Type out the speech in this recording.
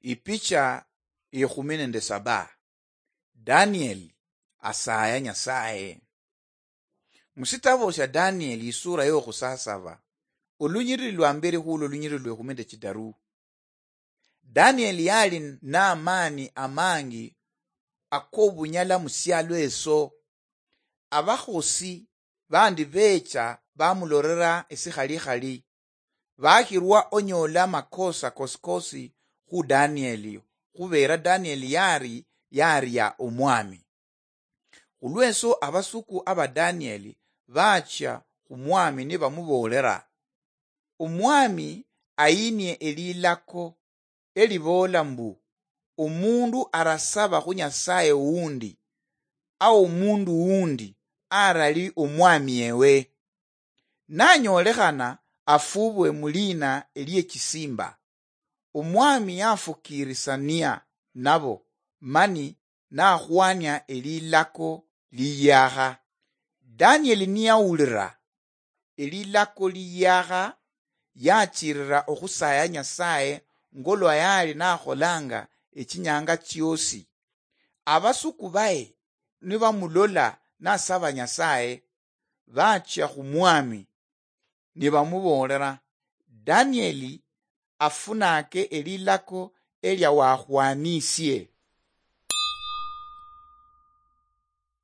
Ipicha ikhumine saba. Daniel asaya nyasaye. Musitabo sha Daniel isura yokhusasaba. Olunyiri lwambere hulo olunyiri lwekhuminde chidaru. Daniel yali na amani amangi akobunyala musyalo eso. Abakhosi bandi becha bamulorera esikhalikhali. Bakhirwa onyola makosa kosikosi khu Daniel. Khubera Daniel yarya omwami. Khulweso abasuku aba Daniel bacha khumwami ne bamubolera. Omwami ayinie elilako elibola mbu omundu arasaba khu nyasaye undi au omundu undi arali omwami ewe. Nanyolekhana afubwe mulina elyekisimba. Omwami yafukirisania nabo mani nakhwania elilako liyakha. Daniel niyawulira elilako liyakha yachirira okhusaya nyasaye ngolwa yali nakholanga echinyanga chyosi. Abasuku bae nibamulola nasaba nyasaye bacha khumwami nibamubolera Daniel afunake elilako elya wakhwanisye.